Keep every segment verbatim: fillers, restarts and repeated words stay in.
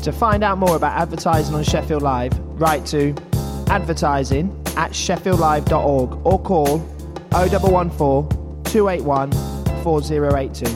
To find out more about advertising on Sheffield Live, write to advertising at sheffield live dot org or call oh one one four, two eight one, four oh eight two.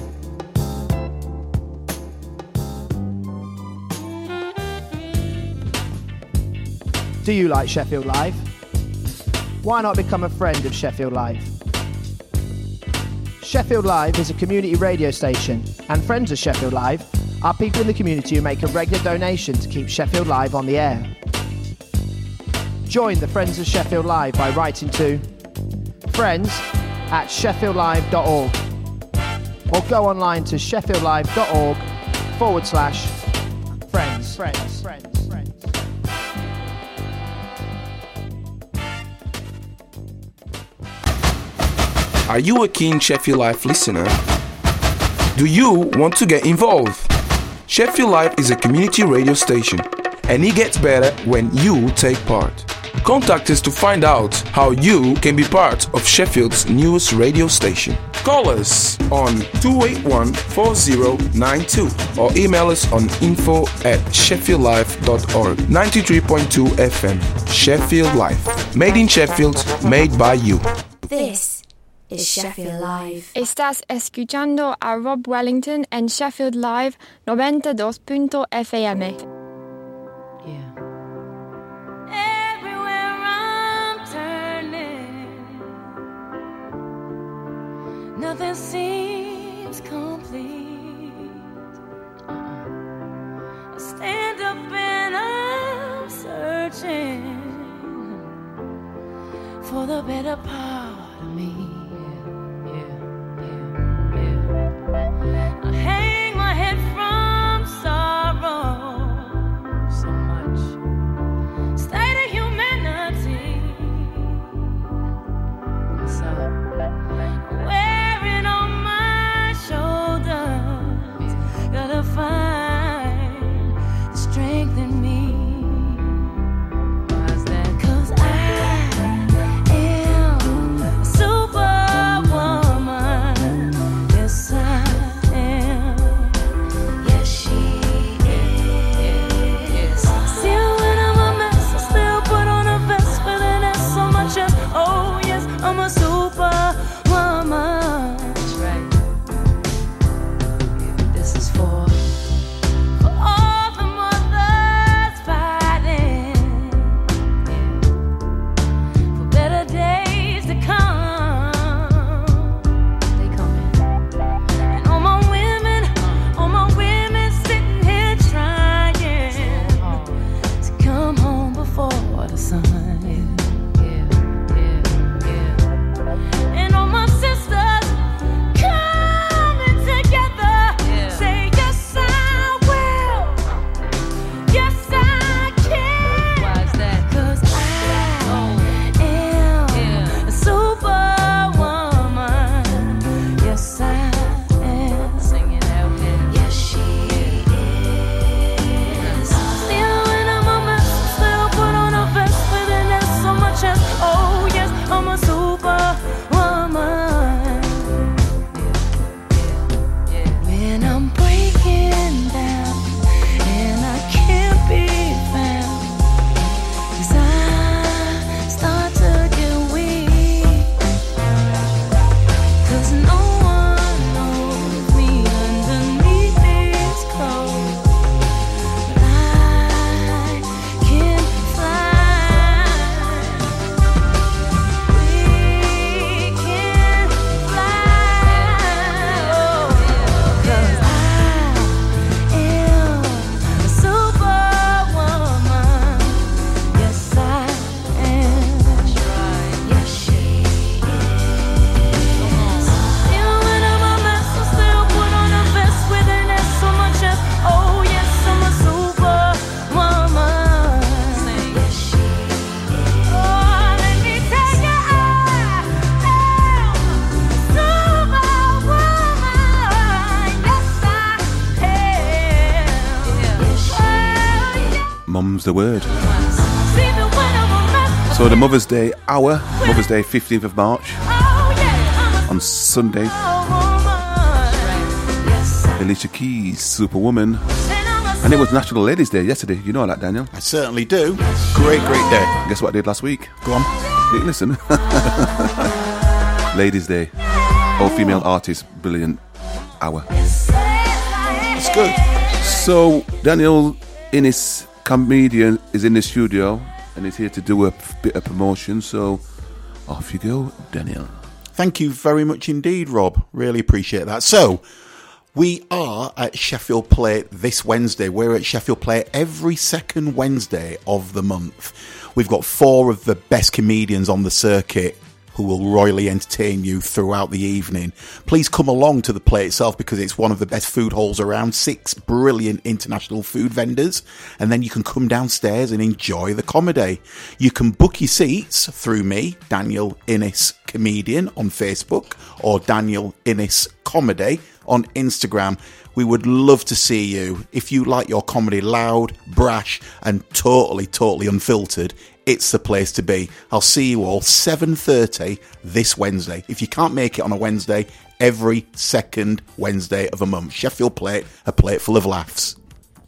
Do you like Sheffield Live? Why not become a friend of Sheffield Live? Sheffield Live is a community radio station, and friends of Sheffield Live are people in the community who make a regular donation to keep Sheffield Live on the air. Join the Friends of Sheffield Live by writing to friends at sheffield live dot org or go online to sheffield live dot org forward slash friends. Friends. Friends. Friends. Are you a keen Sheffield Live listener? Do you want to get involved? Sheffield Live is a community radio station, and it gets better when you take part. Contact us to find out how you can be part of Sheffield's newest radio station. Call us on two eight one, four oh nine two or email us on info at sheffield live dot org. ninety-three point two F M, Sheffield Live. Made in Sheffield, made by you. This is Sheffield Live. Estás escuchando a Rob Wellington en Sheffield Live noventa y dos punto F M. Nothing seems complete. I stand up and I'm searching for the better part of me. Yeah, yeah, yeah, yeah. I hang my head from sorrow. So much state of humanity. What's up? Gotta find the strength in me. Why's that? 'Cause I am a superwoman. Yes, I am. Yes, she is. Still when I'm a mess, I still put on a vest with an S so much as, oh yes, I'm a superwoman. Mum's the word. So the Mother's Day hour, Mother's Day fifteenth of March, on Sunday, Alicia Keys, Superwoman, And it was National Ladies' Day yesterday. You know that, Daniel? I certainly do. Great, great day. Guess what I did last week? Go on. Listen. Ladies' Day. All female artists. Brilliant hour. That's good. So, Daniel Innes, comedian, is in the studio and he's here to do a bit of promotion. So, off you go, Daniel. Thank you very much indeed, Rob. Really appreciate that. So, we are at Sheffield Plate this Wednesday. We're at Sheffield Plate every second Wednesday of the month. We've got four of the best comedians on the circuit who will royally entertain you throughout the evening. Please come along to the play itself because it's one of the best food halls around. Six brilliant international food vendors. And then you can come downstairs and enjoy the comedy. You can book your seats through me, Daniel Innes Comedian, on Facebook, or Daniel Innes Comedy on Instagram. We would love to see you. If you like your comedy loud, brash, and totally, totally unfiltered, it's the place to be. I'll see you all seven thirty this Wednesday. If you can't make it on a Wednesday, every second Wednesday of a month. Sheffield Plate, a plate full of laughs.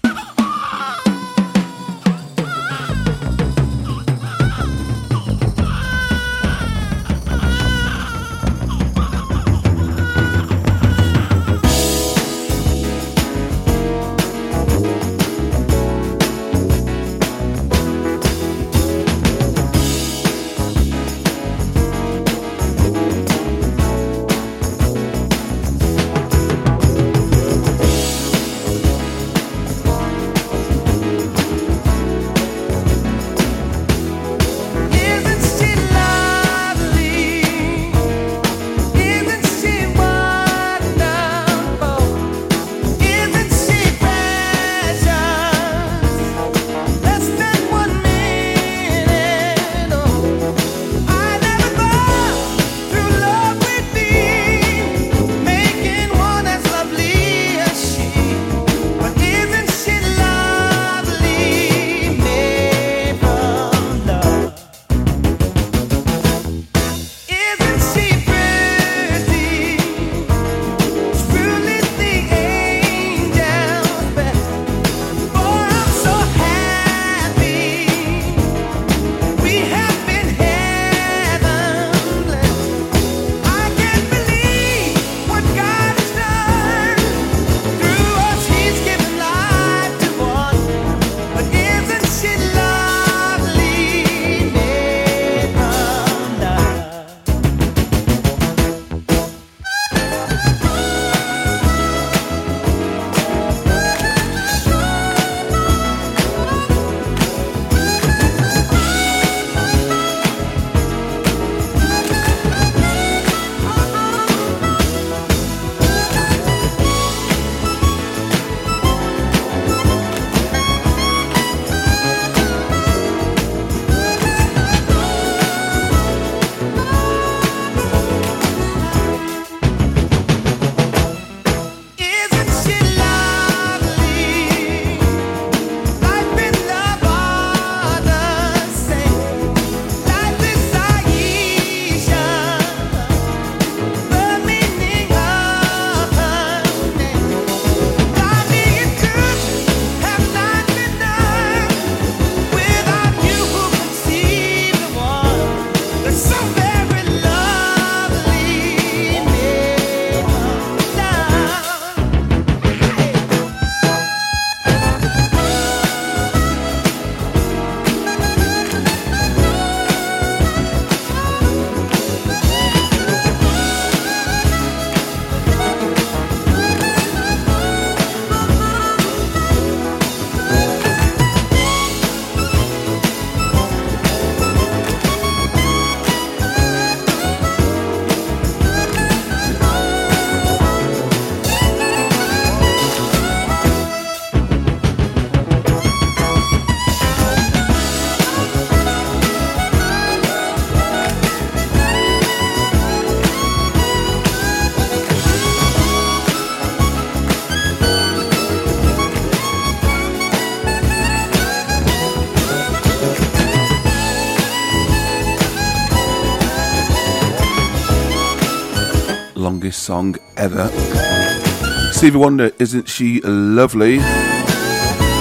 Longest song ever. Stevie Wonder, Isn't She Lovely?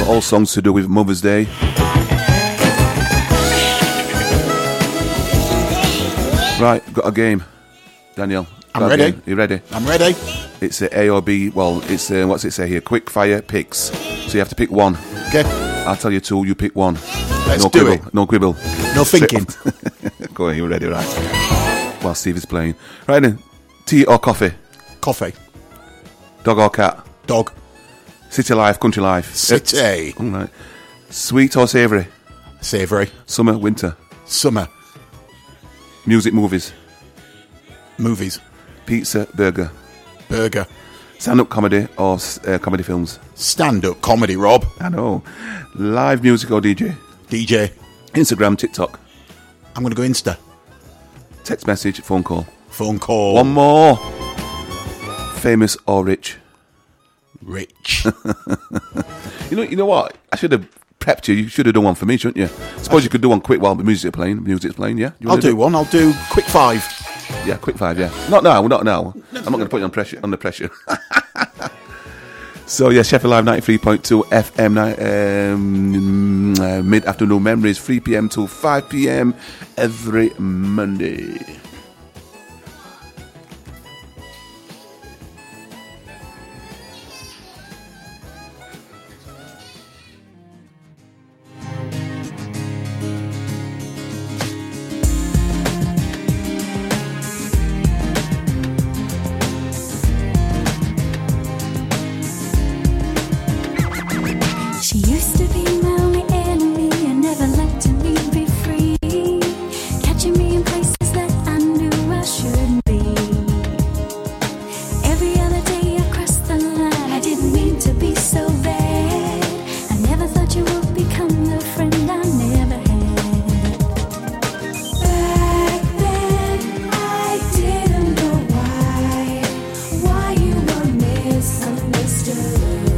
all songs to do with Mother's Day. Right, got a game. Daniel. I'm ready. Game. You ready? I'm ready. It's a A or B. Well, it's uh, what's it say here? Quick fire picks. So you have to pick one. Okay. I'll tell you two. You pick one. Let's no do quibble. it. No quibble. No thinking. Go on. You ready? Right. While Steve is playing. Right then. Tea or coffee? Coffee. Dog or cat? Dog. City life, country life? City. All right. Sweet or savoury? Savoury. Summer, winter? Summer. Music, movies? Movies. Pizza, burger? Burger. Stand-up comedy or uh, comedy films? Stand-up comedy, Rob. I know. Live music or D J? D J. Instagram, TikTok? I'm going to go Insta. Text message, phone call? Phone call. One more. Famous or rich? Rich. You know, you know what? I should have prepped you. You should have done one for me, shouldn't you? Suppose you could do one quick while the music's playing. Music's playing, yeah. You I'll wanna do one. I'll do quick five. Yeah, quick five. Yeah, not now. Not now. I'm not going to put you on pressure. Under pressure. So yeah, Sheffield Live ninety-three point two F M, um, uh, mid-afternoon memories, three p.m. to five p.m. every Monday. She used to be my only enemy and never let me be free, catching me in places that I knew I shouldn't be. Every other day I crossed the line, I didn't mean to be so bad. I never thought you would become the friend I never had. Back then I didn't know why, why you were misunderstood.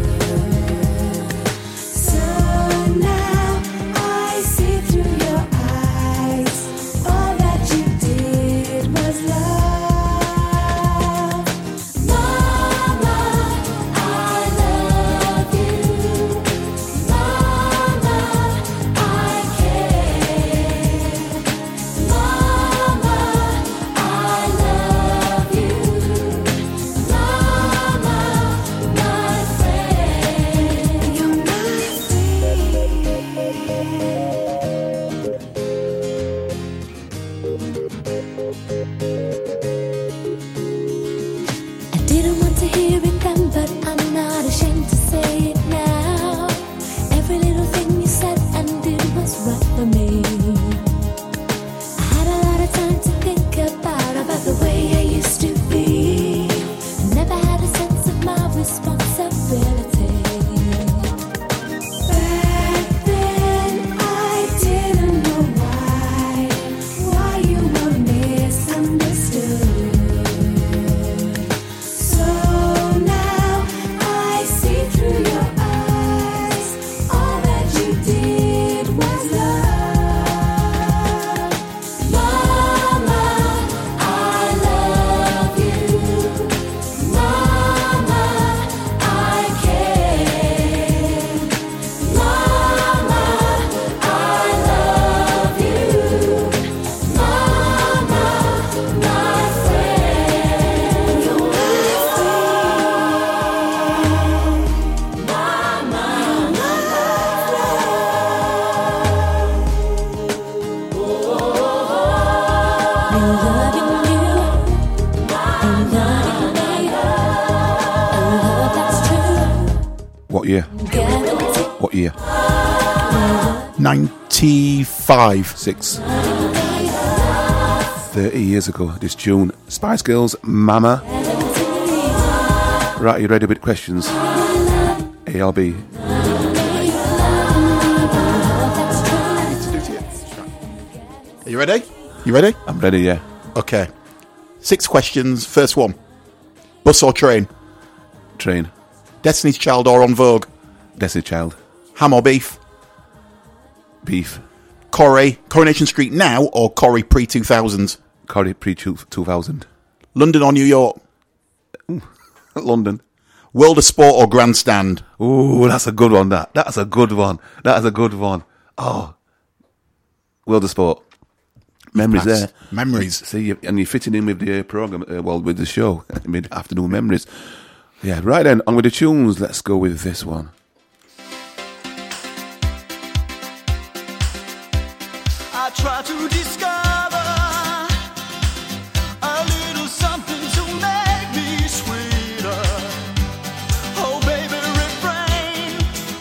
What year? What year? ninety-five. Six. Thirty years ago this June. Spice Girls, Mama. Right, are you ready with questions? A or B? Are you ready? You ready? I'm ready, yeah. Okay. Six questions. First one. Bus or train? Train. Destiny's Child or On Vogue? Destiny Child. Ham or beef? Beef. Corrie, Coronation Street now or Corrie pre two thousands? Corrie pre two thousand. London or New York? London. World of Sport or Grandstand? Ooh, that's a good one, that. That's a good one. That's a good one. Oh, World of Sport. Memories That's there. Memories. See, you, and you're fitting in with the uh, program, uh, well, with the show, mid-afternoon memories. Yeah, right then, on with the tunes. Let's go with this one. I try to discover a little something to make me sweeter. Oh, baby, refrain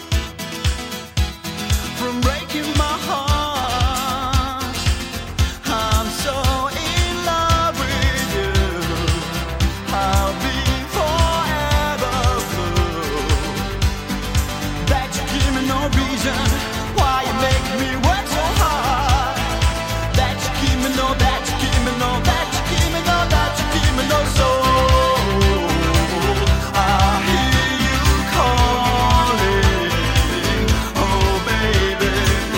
from breaking my heart. I'm so in love with you. I'll be forever blue. That you give me no reason why you make me work so hard. That you give me no, that you give me no, that you give me no, that you give me no soul. I hear you calling, oh baby,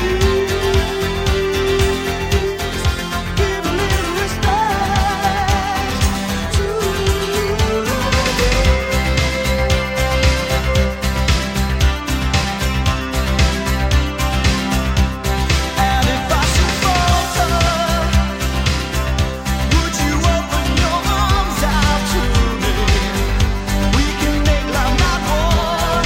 please give a little respect to And if I should falter, would you open your arms out to me? We can make love not war,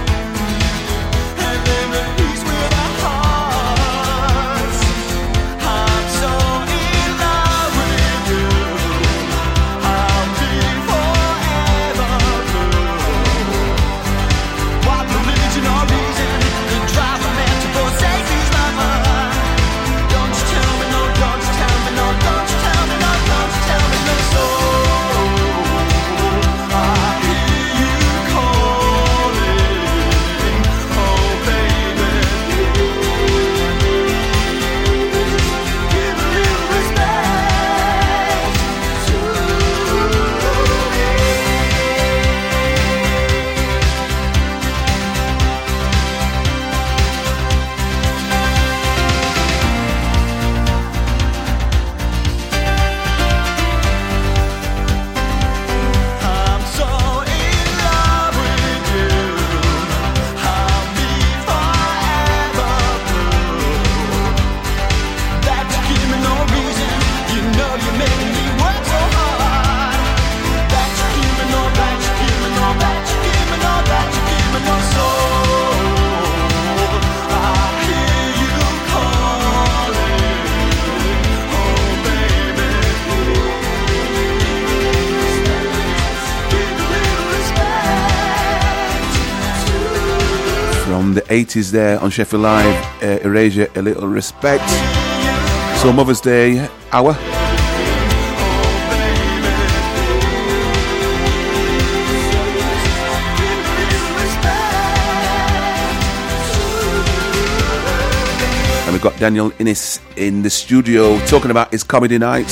and live at peace with our hearts. I'm so in love with you. I'll be forever blue. What religion or reason could drive a man to forsake his lover? Don't you tell me no, don't you tell me no, don't you tell me no, don't you tell me no soul. I hear you calling, oh baby, give a little respect to I'm so in love with you. I'll be forever blue. That you give me no reason. You know you're making me work so hard. That you give me no, that you give me no, that you give me no, that you give me no soul. I hear you calling, oh baby, give a little respect to From the eighties there on Sheffield Live, uh, Erasure, A Little Respect. So Mother's Day hour. And we've got Daniel Innes in the studio talking about his comedy nights.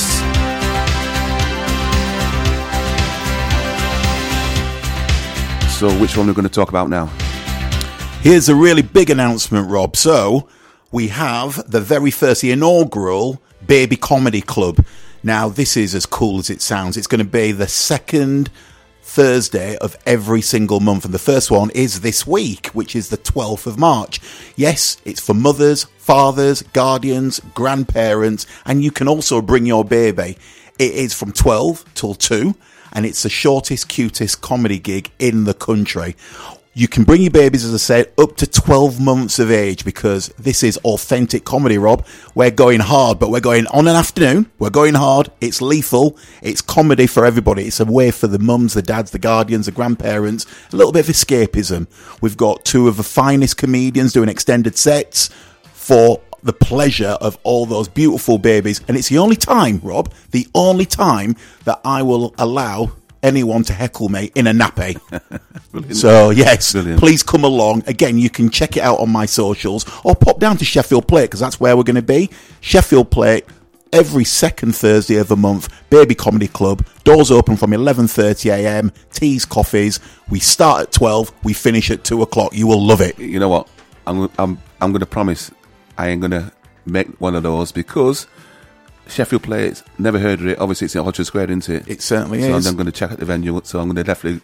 So which one are we going to talk about now? Here's a really big announcement, Rob. So, we have the very first, the inaugural Baby Comedy Club. Now, this is as cool as it sounds. It's going to be the second Thursday of every single month. And the first one is this week, which is the twelfth of March. Yes, it's for mothers, fathers, guardians, grandparents, and you can also bring your baby. It is from twelve till two, and it's the shortest, cutest comedy gig in the country. You can bring your babies, as I said, up to twelve months of age, because this is authentic comedy, Rob. We're going hard, but we're going on an afternoon. We're going hard. It's lethal. It's comedy for everybody. It's a way for the mums, the dads, the guardians, the grandparents, a little bit of escapism. We've got two of the finest comedians doing extended sets for the pleasure of all those beautiful babies. And it's the only time, Rob, the only time that I will allow anyone to heckle me in a nappy. So yes, Brilliant. Please come along. Again, you can check it out on my socials or pop down to Sheffield Plate, because that's where we're going to be. Sheffield Plate, every second Thursday of the month. Baby Comedy Club. Doors open from eleven thirty a m. Teas, coffees. We start at twelve. We finish at two o'clock. You will love it. You know what? I'm I'm I'm going to promise I ain't going to make one of those, because Sheffield Plate, never heard of it. Obviously, it's in Orchard Square, isn't it? It certainly so is. I'm going to check out the venue. So I'm going to definitely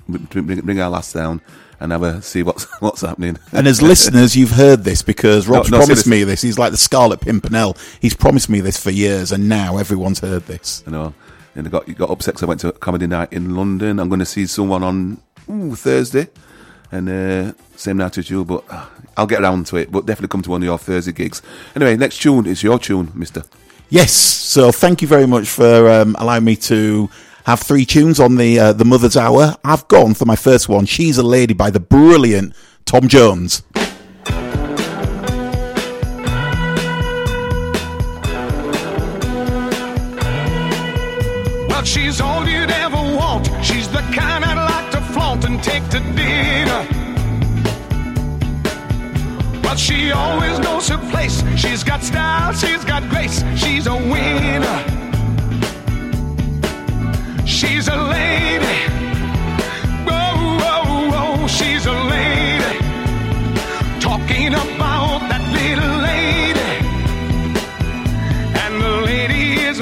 bring, bring our lass down and have a see what's what's happening. And as listeners, you've heard this because Rob's No, no, promised seriously. me this. He's like the Scarlet Pimpernel. He's promised me this for years, and now everyone's heard this. You know, and I got got upset 'cause I went to a comedy night in London. I'm going to see someone on ooh, Thursday, and uh, same night as you, but uh, I'll get around to it. But definitely come to one of your Thursday gigs. Anyway, next tune is your tune, Mister. Yes, so thank you very much for um, allowing me to have three tunes on the uh, the Mother's Hour. I've gone for my first one, She's a Lady by the brilliant Tom Jones. Well, she's all you'd ever want. She's the kind I'd like to flaunt and take to dinner. Well, she always knows her place. She's got style, she's got grace. She's a winner. She's a lady. Whoa, whoa, whoa, she's a lady. Talking about that little lady. And the lady is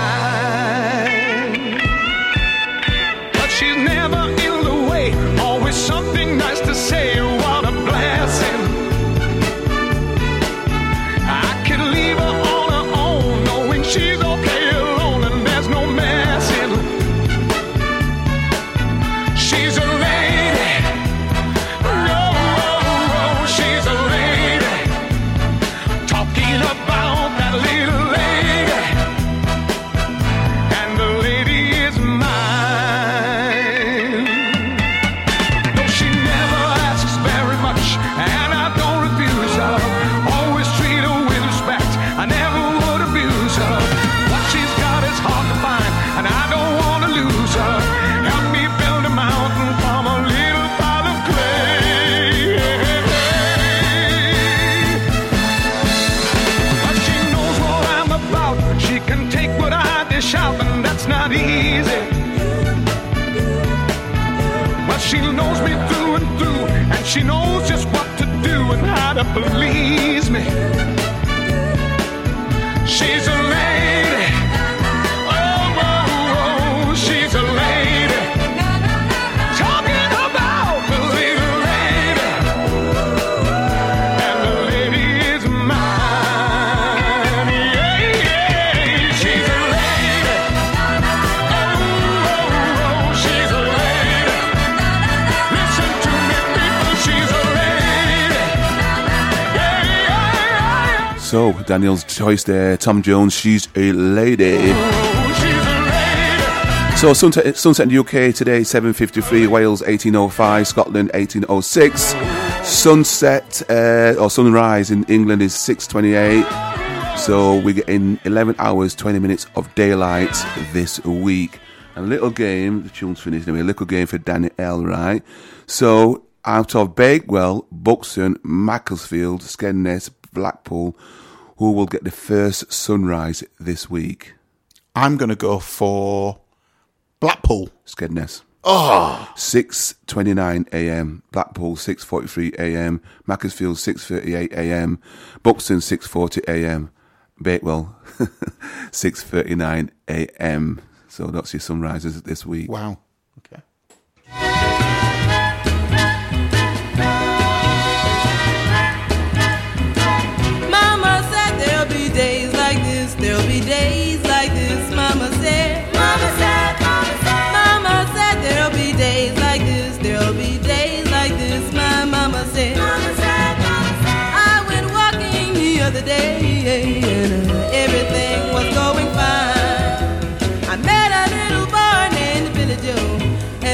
mine. But she's never in the way. Always something nice to say. What a blessing. I could leave her on her own, knowing she's okay alone and there's no messing. She's a lady. Oh, oh, oh, she's a lady. Talking about that little lady. And the lady is mine. No, she never asks very much, and I don't refuse her. Always treat her with respect. I never would abuse her. What she's got is hard to find, and I don't want to lose her. Help me build a mountain from a little pile of clay. But she knows what I'm about. She can take what I dish out, and that's not easy. But she knows me through and through, and she knows just what to do and how to please me. She's a lady. Oh, oh, oh, she's a lady. Talking about the little lady. And the lady is mine. Yeah, yeah, she's a lady. Oh, oh, oh, she's a lady. Listen to me, people, she's a lady. Yeah, yeah, yeah. So Daniel's choice there, Tom Jones, She's a Lady. Oh, she's a lady. So sunset, sunset in the U K today, seven fifty-three, Wales eighteen oh five, Scotland eighteen oh six. Sunset uh, or sunrise in England is six twenty-eight. So we're getting eleven hours, twenty minutes of daylight this week. A little game, the tune's finished anyway, a little game for Danny L, right? So out of Bakewell, Buxton, Macclesfield, Skegness, Blackpool, who will get the first sunrise this week? I'm going to go for Blackpool. Skegness. Oh, six twenty-nine a.m. Blackpool six forty-three a.m. Macclesfield six thirty-eight a.m. Buxton six forty a.m. Bakewell six thirty-nine a.m. So that's your sunrises this week. wow. Okay. Mama said there'll be days like this, there'll be days like this. Mama said, Mama said, Mama said, Mama said there'll be days like this, there'll be days like this. My mama said, Mama said, Mama said. I went walking the other day and uh, everything was going fine. I met a little boy named Billy Joe,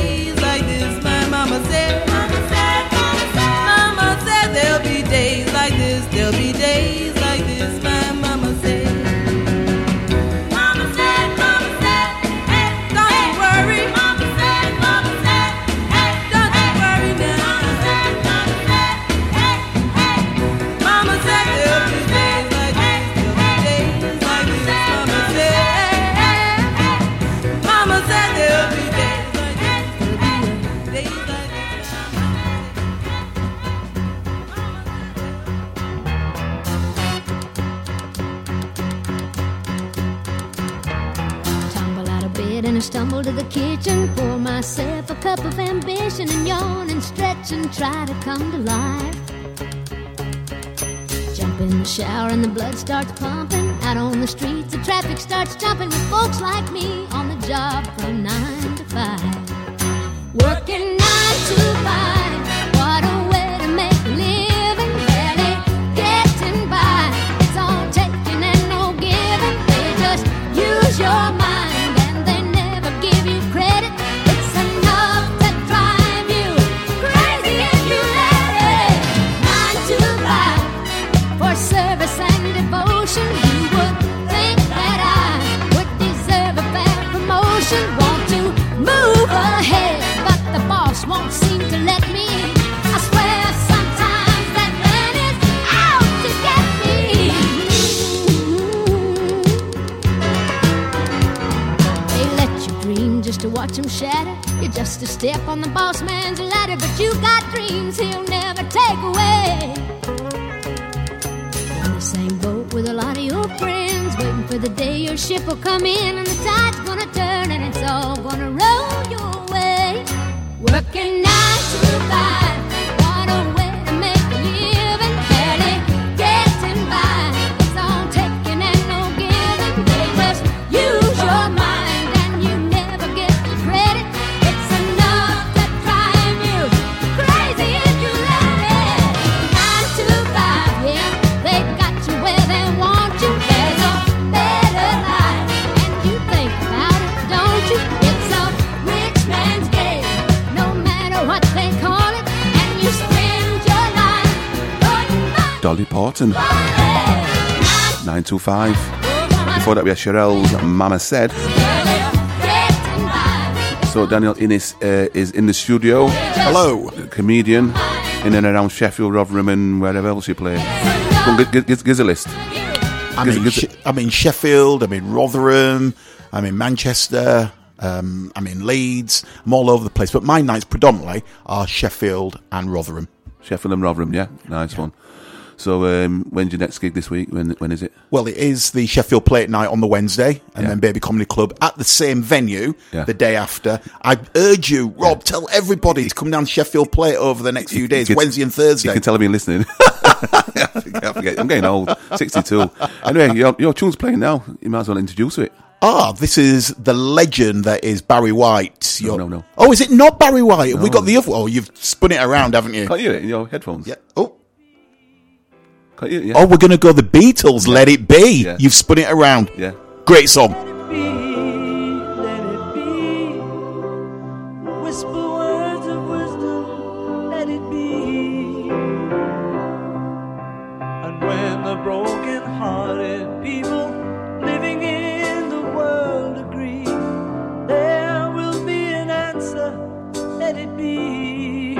days like this. My mama said, mama said, mama said, mama said there'll be days like this. There'll be days like this. My mama said. Mama said, mama said, hey, don't you worry. Mama said, mama said, hey, don't you worry now. Mama said, mama said, hey, hey. Mama said there'll be days like this. There'll be days like this. Mama said, hey, hey. Mama said there'll be days like this. There'll be days like this. Tumble out of bed and I stumble to the kitchen. Pour myself a cup of ambition and yawn and stretch and try to come to life. Jump in the shower and the blood starts pumping. Out on the streets the traffic starts jumping with folks like me on the job from nine to five. Working nine to five. What a way to make a living. Barely getting by. It's all taking and no giving. They just use your mind and they never give you credit. It's enough to drive you crazy if you let it. Nine to five for service and devotion. You would think that I would deserve a fair promotion. Want to move ahead, but the boss won't seem to let me. I swear sometimes that man is out to get me. They let you dream just to watch him shatter. You're just a step on the boss man's ladder, but you got dreams he'll never take away. On the same boat with a lot of your friends, waiting for the day your ship will come in and the tide's gonna turn and it's all gonna roll your way. Working nine to five, what a way to make a living. Barely getting by, it's all taking and no giving. They just use your mind and you never get the credit. It's enough to drive you crazy if you let it. Nine to five, yeah, they've got you where they want you. There's a better life, and you think about it, don't you? It's a rich man's game, no matter what they call it, and you spend your life putting money Dolly Parton, on it. nine two five. Before that we had Sherelle's Mama Said. Getting by. So Daniel Innes uh, is in the studio. Hello. A comedian in and around Sheffield, Rotherham and wherever else you play. Go on, give, give, give us a list. I'm in, She- I'm in Sheffield, I'm in Rotherham, I'm in Manchester, um, I'm in Leeds, I'm all over the place. But my nights predominantly are Sheffield and Rotherham. Sheffield and Rotherham, yeah? Nice one. So um, when's your next gig this week? When When is it? Well, it is the Sheffield Plate Night on the Wednesday, and Yeah. then Baby Comedy Club at the same venue Yeah. the day after. I urge you, Rob, tell everybody to come down to Sheffield Plate over the next few days, You can- Wednesday and Thursday. You can tell I've been listening. I forget, I forget. I'm getting old, sixty-two. Anyway, your, your tune's playing now. You might as well introduce it. Ah, this is the legend that is Barry White. No, Your- no, no. Oh, is it not Barry White? Have we No. got the other? Oh, you've spun it around, haven't you? Can't you hear it in your headphones? Yeah. Oh. Can't you? Yeah. Oh, we're going to go the Beatles. Let it be. Yeah. You've spun it around. Yeah. Great song. Whisper words of wisdom, let it be. And when the broken-hearted people living in the world agree, there will be an answer, let it be.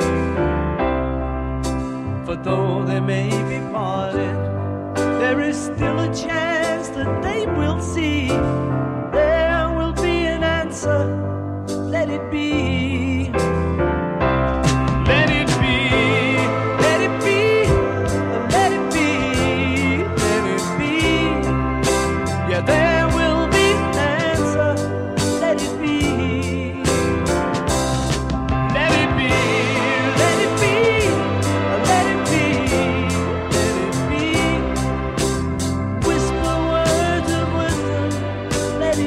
For though they may be parted, there is still a chance that they will see. There will be an answer, let it be. Let it be, let it be, let it be, let it be. Yeah, there will be an answer, let it be. Let it be, let it be, let it be, let it be. Whisper words of wisdom, let it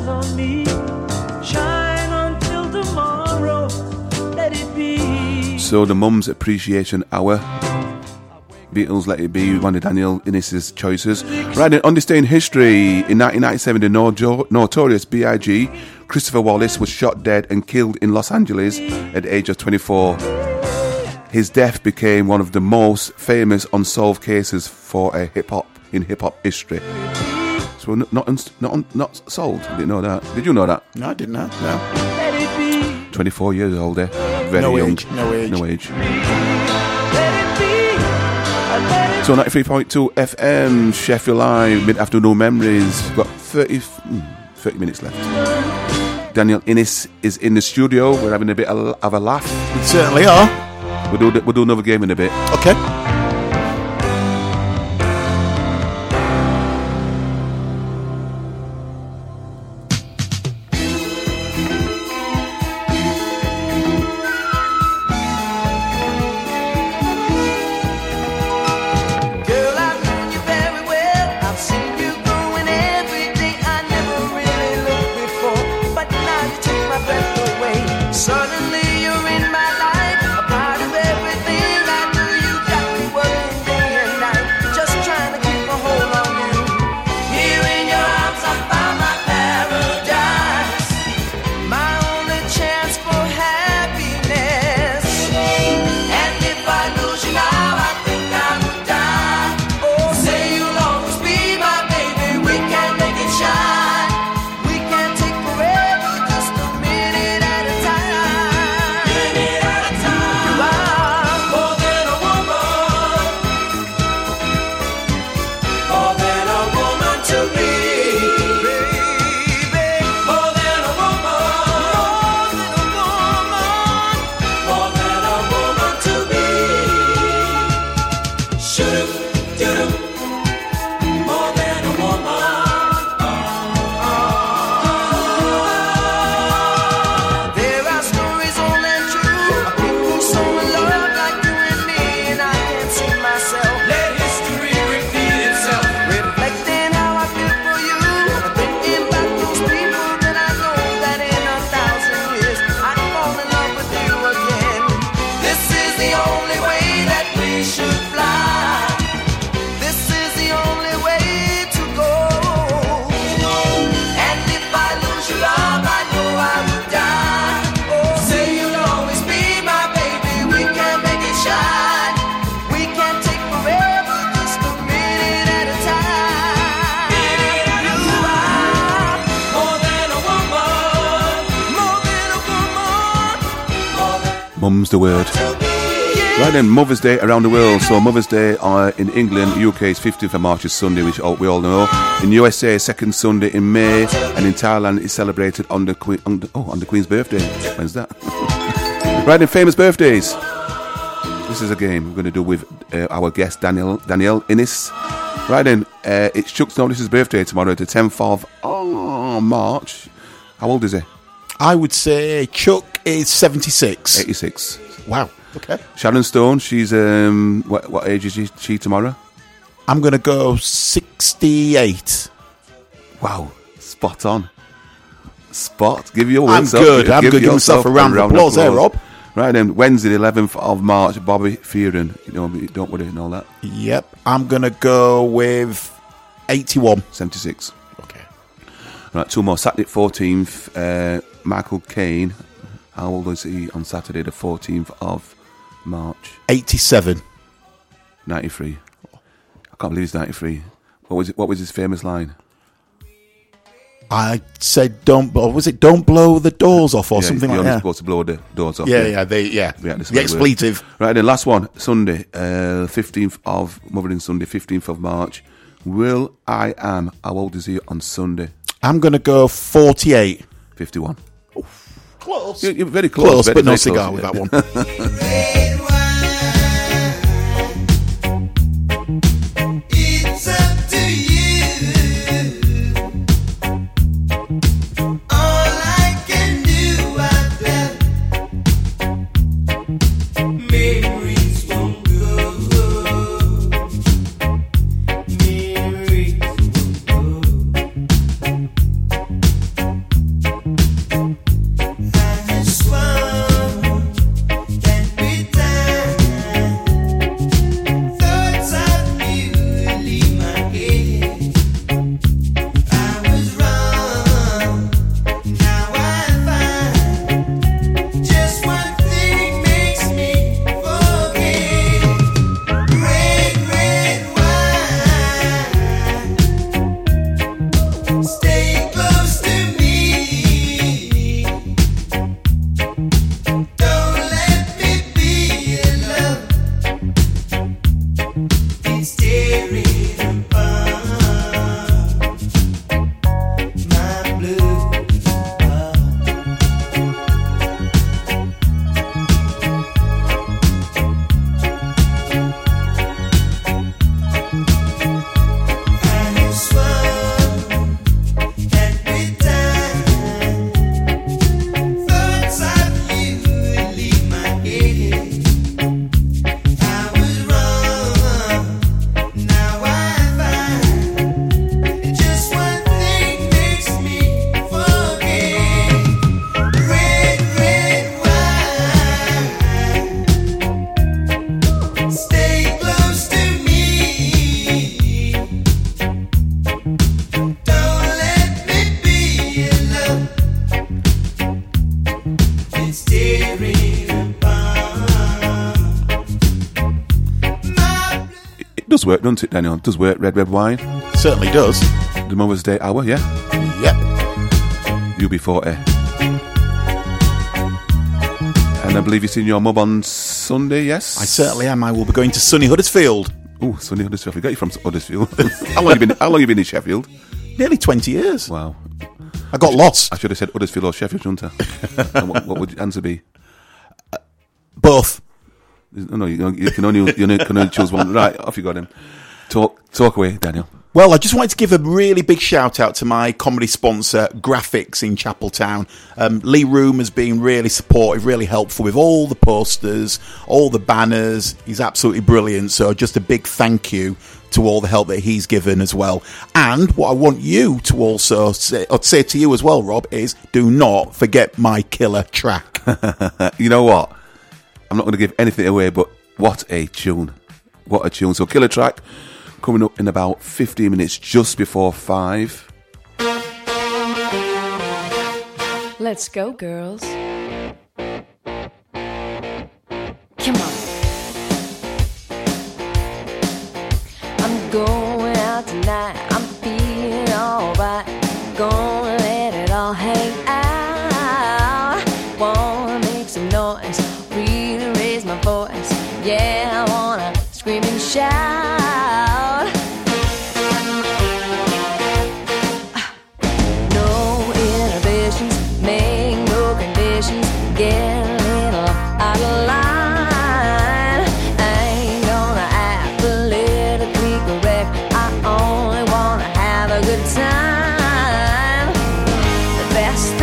shine on me. Shine until tomorrow. Let it be. So the Mum's Appreciation Hour. Beatles, Let It Be, one of Daniel Innes's choices. Right then, on this day in history, in nineteen ninety-seven, the nojo- notorious B I G Christopher Wallace was shot dead and killed in Los Angeles at the age of twenty-four. His death became one of the most famous unsolved cases for a hip hop in hip hop history. So not not not not solved. Didn't know that. Did you know that? No, I didn't know. No. twenty-four years old. Eh? Very no young. age. No age. No age. So ninety-three point two F M, Sheffield Live, mid-afternoon memories. We've got thirty, thirty minutes left. Daniel Innes is in the studio. We're having a bit of a laugh. We certainly are. We'll do, we'll do another game in a bit. Okay. Suddenly you're in my life, a part of everything I do. You got me working day and night, just trying to keep a hold on you. Here in your arms I found my paradise, my only chance for happiness. And if I lose you now, I think I would die. Oh, say you'll always be my baby, we can make it shine. We can take forever, just a minute at a time. There are stories old and true of people so in love like you and me, and I can't see myself. Let history repeat itself, reflecting how I feel for you, thinking about those people that I know that in a thousand years I'd fall in love with you again. This is the only way that we should fly. This is the only way to go. And if I lose your love, I know I would die. Oh, say you'll always be my baby, we can make it shine. We can take forever, just a minute at a time. You are more than a woman, more than a woman, more than Mum's the word. Right then, Mother's Day around the world. So Mother's Day uh, in England, U K is fifteenth of March is Sunday, which all, we all know. In U S A, second Sunday in May, and in Thailand it's celebrated on the Queen. On the, oh, on the Queen's birthday. When's that? Right then, famous birthdays. This is a game we're going to do with uh, our guest Daniel Danielle Innes. Right then, uh, it's Chuck Norris's birthday tomorrow, the tenth of oh, March. How old is he? I would say Chuck is seventy-six. eighty-six. Wow. Okay. Sharon Stone, she's um, what, what age is she, she tomorrow? I'm going to go sixty-eight. Wow, spot on. Spot. Give you a I'm yourself, good. I'm give good. Give myself a round of applause there, Rob. Right then, Wednesday, the eleventh of March, Bobby Fearon. You know, don't worry and all that. Yep. I'm going to go with eighty-one. seventy-six. Okay. Right, two more. Saturday, fourteenth, uh, Michael Caine. How old is he on Saturday, the fourteenth of March? eighty-seven. ninety-three. I can't believe he's ninety-three. What was it? What was his famous line? I said, "Don't." Or was it "Don't blow the doors off" or yeah, something you're like only that? supposed to blow the doors off. Yeah, yeah, they, yeah. yeah the expletive. Right then, last one, Sunday, uh, fifteenth of Mothering Sunday, fifteenth of March. Will I Am? How old is he on Sunday? I'm going to go forty-eight. fifty-one. Close. You're, you're very close, Close, very, but no very cigar close, with yeah. that one. It's up to you. All I can do, I've done. Memories won't go. Memories won't go. does work, doesn't it, Daniel? It does work, red, red wine. Certainly does. The Mother's Day hour, yeah? Yep. U B forty. And I believe you've seen your mum on Sunday, yes? I certainly am. I will be going to sunny Huddersfield. Oh, sunny Huddersfield. We got you from Huddersfield. how long have you been? How long have you been in Sheffield? Nearly twenty years. Wow. I got lost. I should have said Huddersfield or Sheffield, shouldn't I? And what, what would your answer be? Uh, both. No, no, you, you can only you can only choose one. Right, off you go then. Talk, talk away, Daniel. Well, I just wanted to give a really big shout out to my comedy sponsor, Graphics in Chapeltown. Um, Lee Room has been really supportive, really helpful with all the posters, all the banners. He's absolutely brilliant. So just a big thank you to all the help that he's given as well. And what I want you to also say, or say to you as well, Rob, is do not forget my killer track. You know what? I'm not going to give anything away, but what a tune. What a tune. So killer track. Coming up in about fifteen minutes, just before five. Let's go, girls. Come on. I'm going out tonight. I'm feeling alright. Gonna let it all hang out. Wanna make some noise, really raise my voice. Yeah, I wanna scream and shout. Get a little out of line. I ain't gonna act politically correct. I only wanna have a good time. The best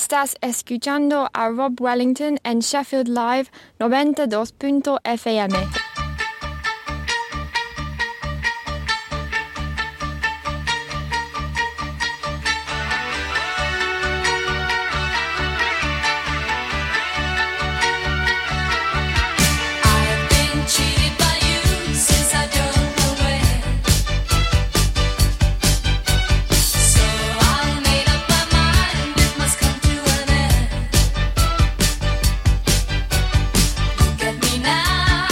Estás escuchando a Rob Wellington en Sheffield Live noventa y dos punto F M. Get me now.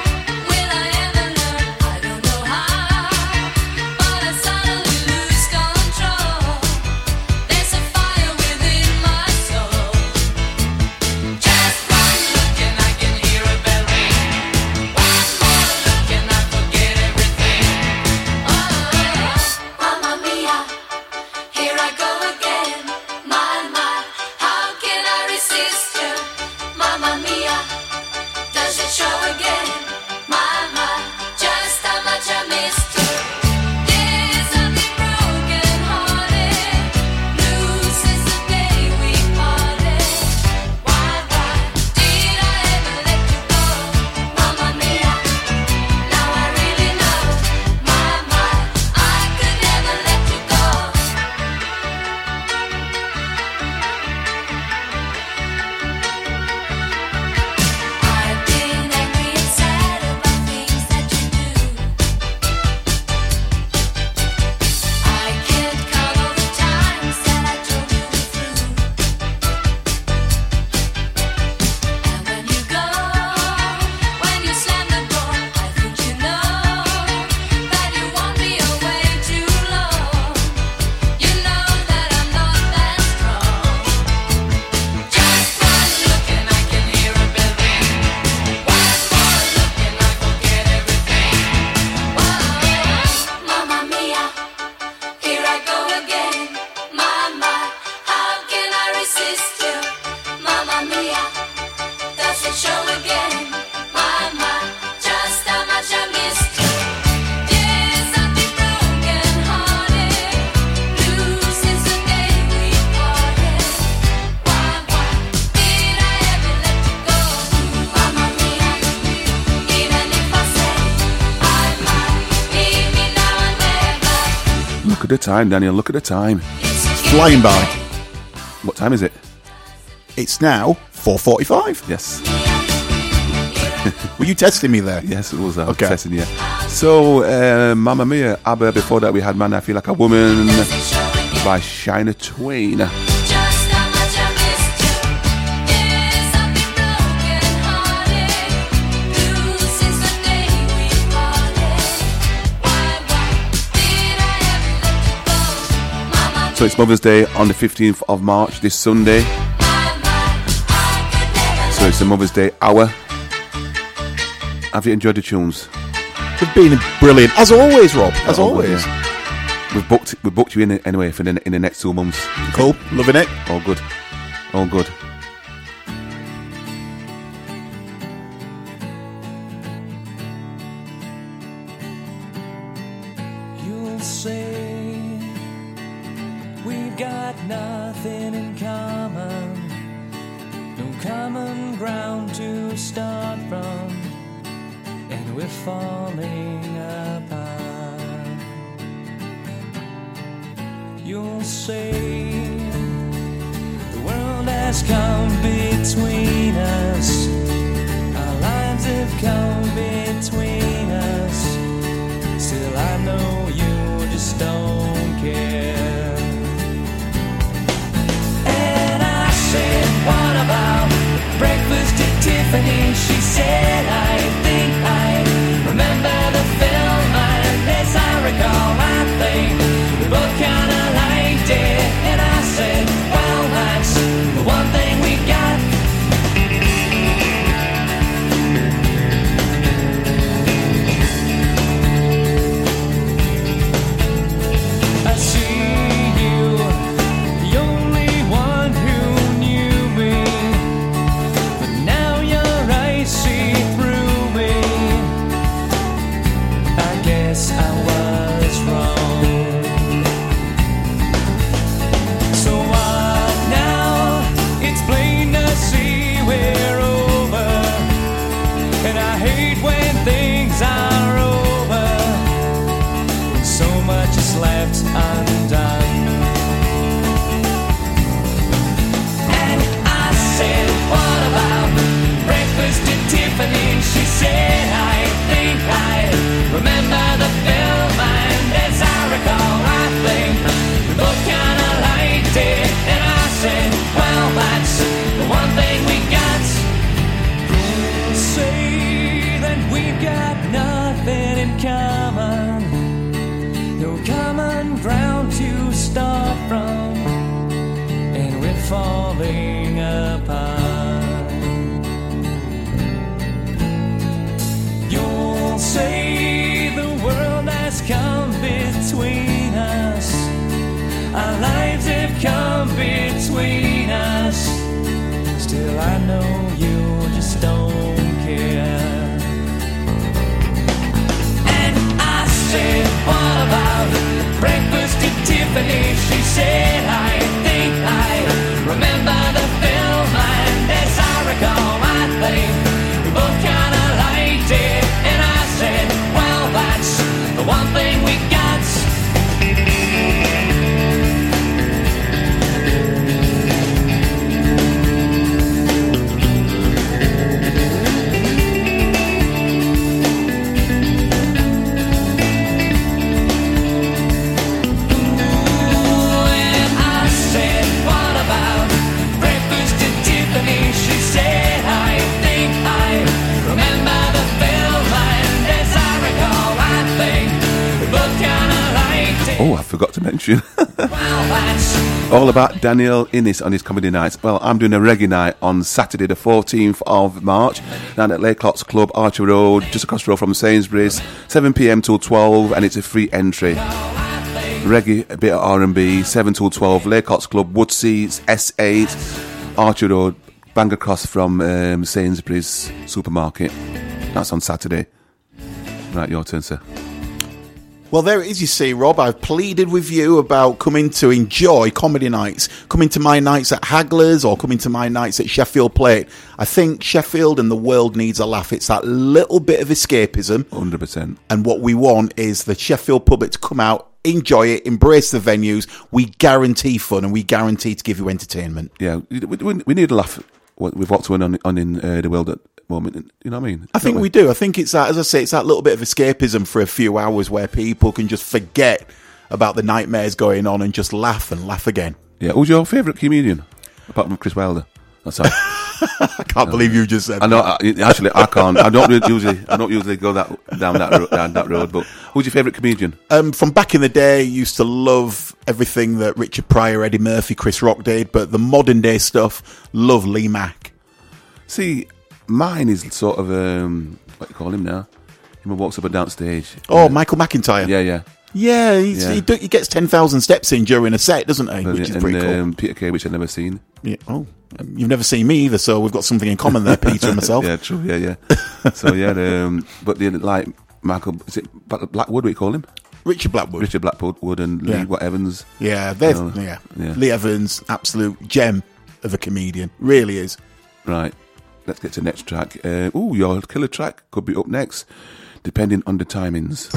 at the time, Daniel. Look at the time. It's flying by. What time is it? It's now four forty-five. Yes. Were you testing me there? Yes, it was. I was Okay. testing you. So, uh, Mamma Mia, ABBA. Before that, we had Man, I Feel Like a Woman by Shania Twain. So it's Mother's Day on the fifteenth of March, this Sunday. So it's the Mother's Day hour. Have you enjoyed the tunes? They've been brilliant, as always, Rob. As Oh, always. yeah. We've booked we booked you in anyway for the, in the next two months. Cool, loving it. All good, all good. You'll say we've got nothing in common, no common ground to start from, and we're falling apart. You'll say the world has come between us, our lives have come between us. Still I know you just don't care. And I said, what about breakfast at Tiffany's? She said, I think I remember the film. And as I recall, I think we both kinda liked it. And I said, well, that's the one thing we got. I see you, the only one who knew me, but now your eyes see through. left undone. And I said, what about breakfast at Tiffany? She said, I think I remember the film, and as I recall, I think we both kinda liked it. And I said, well, that's the one thing we got. Say that we've got nothing in common, no common ground to start from, and we're falling apart. You'll say the world has come between us, our lives have come between us. Still I know you just don't care. And I said, what about breakfast at Tiffany? She said, I think I remember the film, and as I recall, I think we both kinda liked it. And I said, well, that's the one thing we got. Oh, I forgot to mention. All about Daniel Innes on his comedy nights. Well, I'm doing a reggae night on Saturday the fourteenth of March down at Layclots Club, Archer Road, just across the road from Sainsbury's, seven p.m. till twelve, and it's a free entry. Reggae, a bit of R and B, seven till twelve, Layclots Club, Woodseats, S eight, Archer Road, bang across from um, Sainsbury's supermarket. That's on Saturday. Right, your turn, sir. Well, there it is, you see, Rob. I've pleaded with you about coming to enjoy comedy nights, coming to my nights at Hagler's or coming to my nights at Sheffield Plate. I think Sheffield and the world needs a laugh. It's that little bit of escapism. one hundred percent. And what we want is the Sheffield public to come out, enjoy it, embrace the venues. We guarantee fun and we guarantee to give you entertainment. Yeah, we, we, we need a laugh with what's going on, on in uh, the world at moment, you know what I mean? I think we? we do. I think it's that, as I say, it's that little bit of escapism for a few hours where people can just forget about the nightmares going on and just laugh and laugh again. Yeah. Who's your favourite comedian apart from Chris Wilder? That's all. I can't no. believe you just said. I know. That. I, actually, I can't. I don't usually. I don't usually go that down that ro- down that road. But who's your favourite comedian? Um, from back in the day, used to love everything that Richard Pryor, Eddie Murphy, Chris Rock did. But the modern day stuff, love Lee Mack. See. Mine is sort of, um, what do you call him now? Him who walks up and down stage. Oh, uh, Michael McIntyre. Yeah, yeah. Yeah, he's, yeah. He, do, he gets ten thousand steps in during a set, doesn't he? Which is and, pretty cool. Um, Peter Kay, which I've never seen. Yeah. Oh, you've never seen me either, so we've got something in common there, Peter and myself. Yeah, true, yeah, yeah. So, yeah, um, but then, like, Michael, is it Blackwood, what do you call him? Richard Blackwood. Richard Blackwood and yeah. Lee what, Evans. Yeah, they're, you know, yeah. yeah. Lee Evans, absolute gem of a comedian. Really is. Right. Let's get to the next track. Uh, ooh, your killer track could be up next, depending on the timings.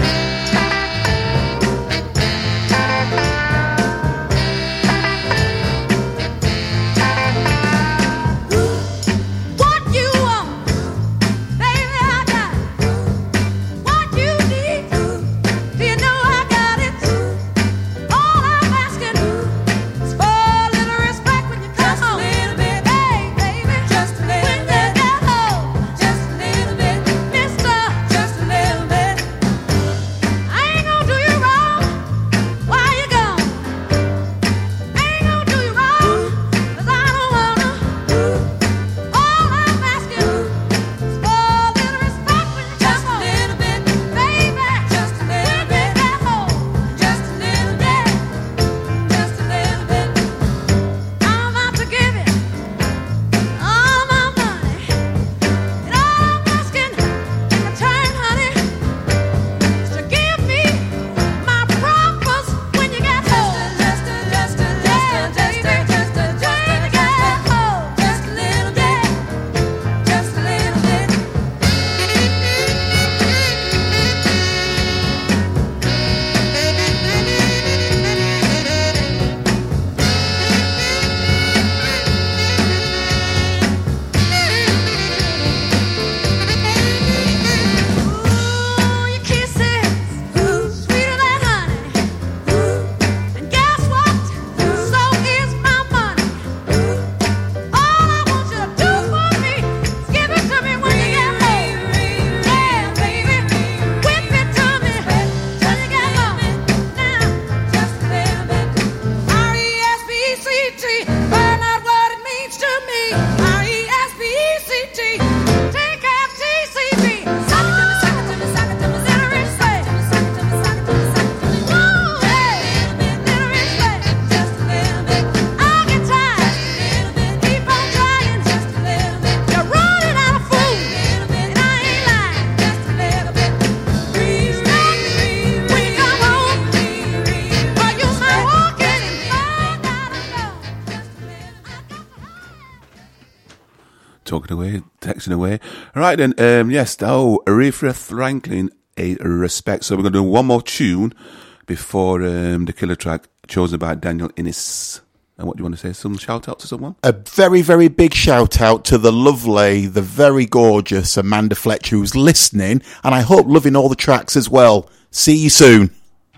talking away, texting away. All right then, um, yes, oh, Aretha Franklin, a respect. So we're going to do one more tune before um, the killer track chosen by Daniel Innes. And what do you want to say? Some shout out to someone? A very, very big shout out to the lovely, the very gorgeous Amanda Fletcher who's listening, and I hope loving all the tracks as well. See you soon.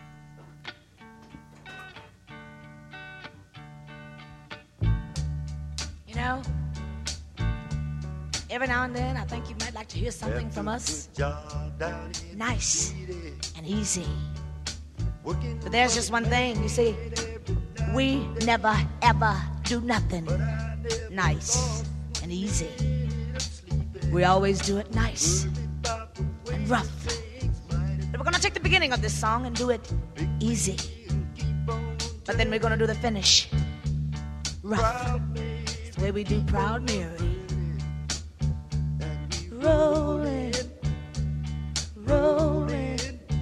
You know, every now and then I think you might like to hear something from us. Nice and easy. But there's just one thing, you see, we never ever do nothing nice and easy. We always do it nice and rough. But we're gonna take the beginning of this song and do it easy. But then we're gonna do the finish rough. It's the way we do Proud Mary. Rolling, rolling,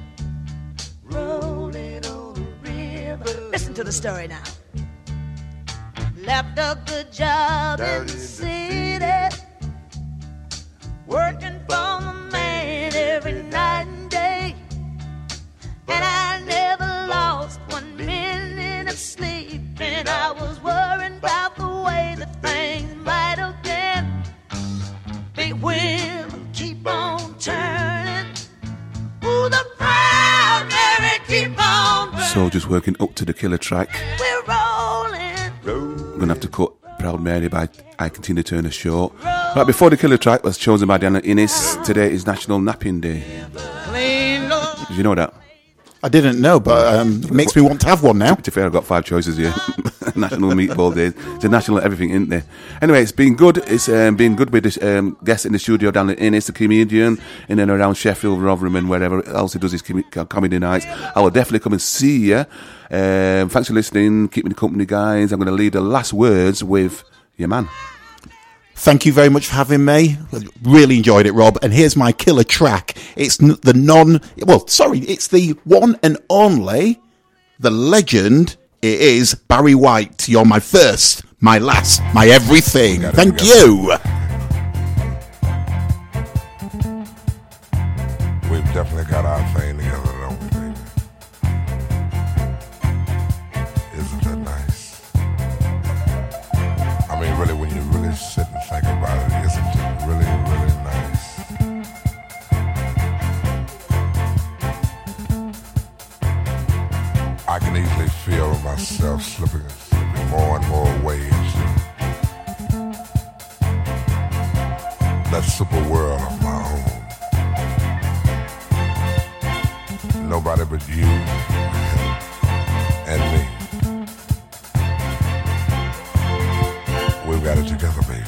rolling on the river. Listen to the story now. Left a good job in the city, working for the man every night and day, and I never lost one minute of sleep, and I was worried about the way that things might have been. Big wheel keep on turning. Ooh, the Proud Mary keep on burning. So just working up to the killer track. We're rolling. I'm going to have to cut Proud Mary by I Tina Turner short. Right, before the killer track was chosen by Daniel Innes, today is National Napping Day. Did you know that? I didn't know, but um, it makes me want to have one now. To be fair, I've got five choices here. National Meatball Day. It's a national everything, isn't there? Anyway, it's been good. It's um, been good with this um, guest in the studio, Daniel Innes, the comedian, in and around Sheffield, Rotherham, and wherever else he does his com- comedy nights. I will definitely come and see you. Um, thanks for listening. Keep me company, guys. I'm going to leave the last words with your man. Thank you very much for having me. Really enjoyed it, Rob. And here's my killer track. It's n- the non... Well, sorry, it's the one and only, the legend. It is Barry White. You're my first, my last, my everything. Thank you. We've definitely got our thing together, don't we, baby? Isn't that nice? I mean, really, when you really sit and think about it, isn't it really, really nice? I can easily feel myself slipping, slipping more and more waves in that super world of my own. Nobody but you and me. We've got it together, baby.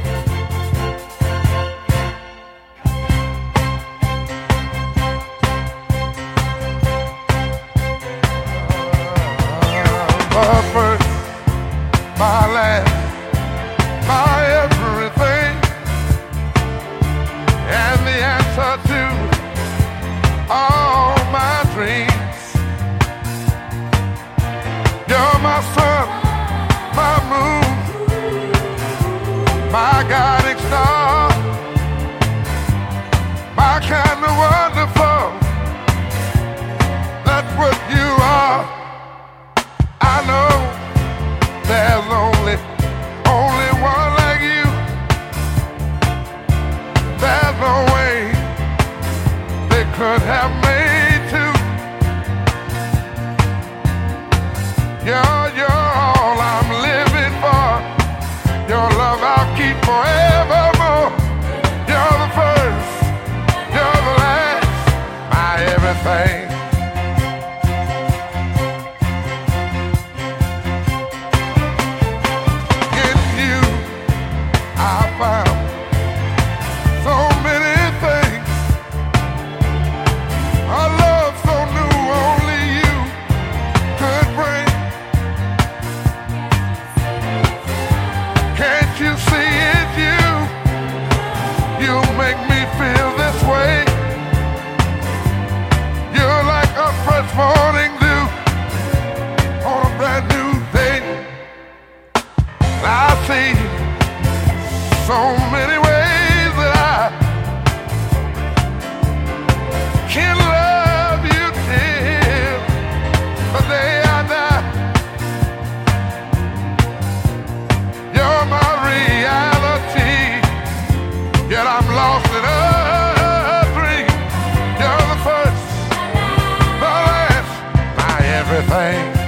My first, my last, my everything, and the answer to all my dreams. You're my sun, my moon, my guiding star, my kind of wonderful. That's what you are. I know there's only, only one like you. There's no way they could have made two. You're, you're all I'm living for. Your love I'll keep forevermore. You're the first, you're the last, my everything. Morning dew on a brand new day. I see so many ways that I can love you till the day I die. You're my reality, yet I'm lost in a dream. You're the first, the last, my everything.